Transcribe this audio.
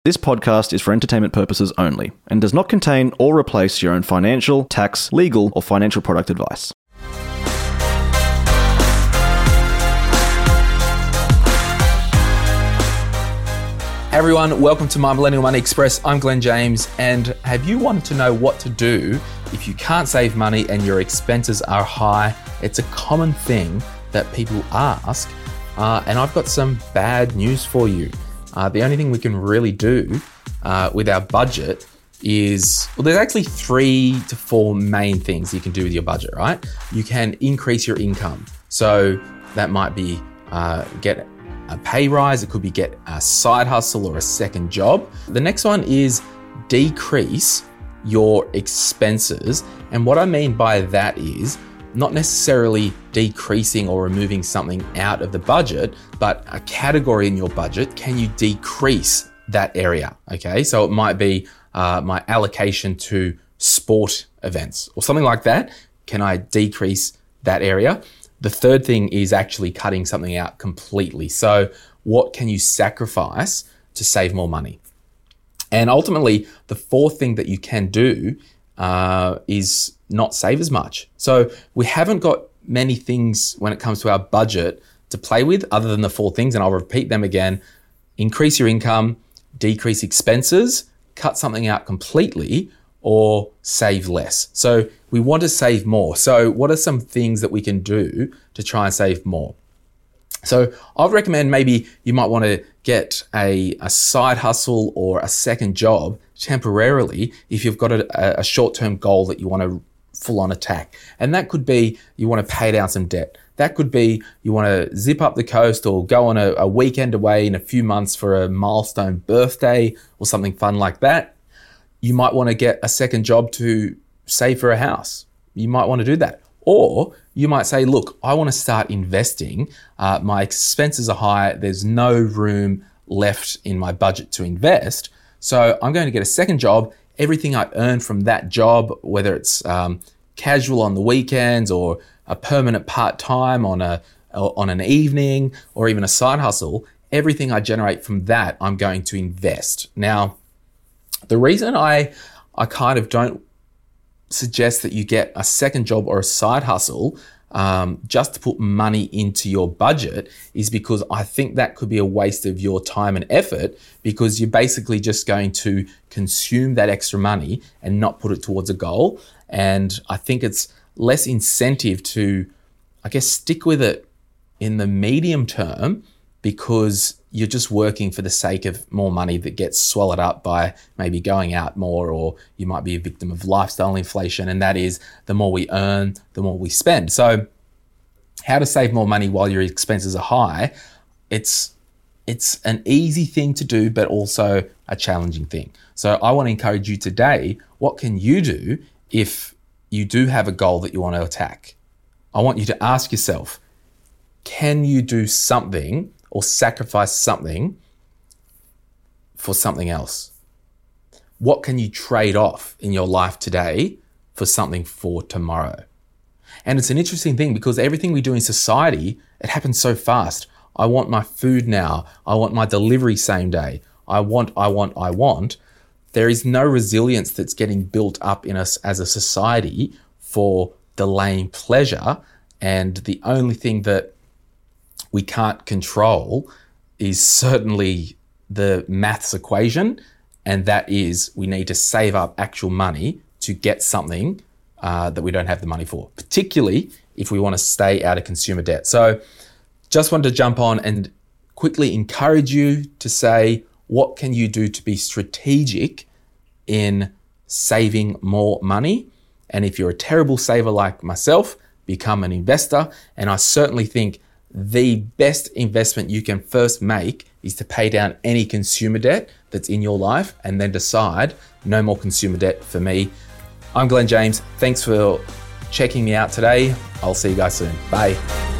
This podcast is for entertainment purposes only and does not contain or replace your own financial, tax, legal, or financial product advice. Hey everyone, welcome to My Millennial Money Express. I'm Glenn James, and have you wanted to know what to do if you can't save money and your expenses are high? It's a common thing that people ask, and I've got some bad news for you. The only thing we can really do with our budget is, well, there's actually 3 to 4 main things you can do with your budget, right? You can increase your income. So that might be get a pay rise. It could be get a side hustle or a second job. The next one is decrease your expenses. And what I mean by that is not necessarily decreasing or removing something out of the budget, but a category in your budget. Can you decrease that area? Okay, so it might be my allocation to sport events or something like that. Can I decrease that area? The third thing is actually cutting something out completely. So what can you sacrifice to save more money? And ultimately, the fourth thing that you can do is not save as much. So we haven't got many things when it comes to our budget to play with other than the 4 things, and I'll repeat them again. Increase your income, decrease expenses, cut something out completely, or save less. So we want to save more. So what are some things that we can do to try and save more? So I'd recommend maybe you might want to get a side hustle or a second job temporarily if you've got a short-term goal that you want to full-on attack. And that could be you want to pay down some debt. That could be you want to zip up the coast or go on a weekend away in a few months for a milestone birthday or something fun like that. You might want to get a second job to save for a house. You might want to do that. Or you might say, look, I want to start investing. My expenses are high. There's no room left in my budget to invest. So I'm going to get a second job. Everything I earn from that job, whether it's casual on the weekends or a permanent part-time on an evening or even a side hustle, everything I generate from that, I'm going to invest. Now, the reason I kind of don't suggest that you get a second job or a side hustle just to put money into your budget is because I think that could be a waste of your time and effort, because you're basically just going to consume that extra money and not put it towards a goal. And I think it's less incentive to, I guess, stick with it in the medium term, because you're just working for the sake of more money that gets swallowed up by maybe going out more, or you might be a victim of lifestyle inflation, and that is the more we earn, the more we spend. So how to save more money while your expenses are high, it's an easy thing to do, but also a challenging thing. So I want to encourage you today, what can you do if you do have a goal that you want to attack? I want you to ask yourself, can you do something or sacrifice something for something else? What can you trade off in your life today for something for tomorrow? And it's an interesting thing because everything we do in society, it happens so fast. I want my food now. I want my delivery same day. I want. There is no resilience that's getting built up in us as a society for delaying pleasure. And the only thing that we can't control is certainly the maths equation, and that is we need to save up actual money to get something that we don't have the money for, particularly if we want to stay out of consumer debt. So just wanted to jump on and quickly encourage you to say, what can you do to be strategic in saving more money? And if you're a terrible saver like myself, become an investor. And I certainly think the best investment you can first make is to pay down any consumer debt that's in your life and then decide no more consumer debt for me. I'm Glenn James. Thanks for checking me out today. I'll see you guys soon. Bye.